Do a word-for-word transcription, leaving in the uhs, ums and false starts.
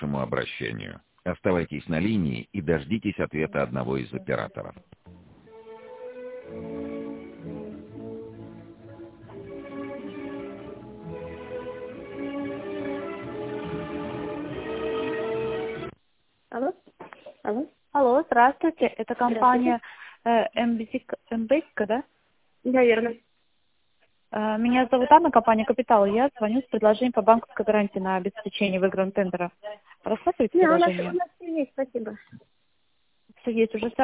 вашему обращению. Оставайтесь на линии и дождитесь ответа одного из операторов. Алло? Алло? Алло, здравствуйте. Это компания э, МБСика, да? Да, верно. Э, Меня зовут Анна, компания «Капитал». Я звоню с предложением по банковской гарантии на обеспечение выигранного тендера. Рассматриваете Не, у нас, предложение? у нас все есть, спасибо. Все есть уже.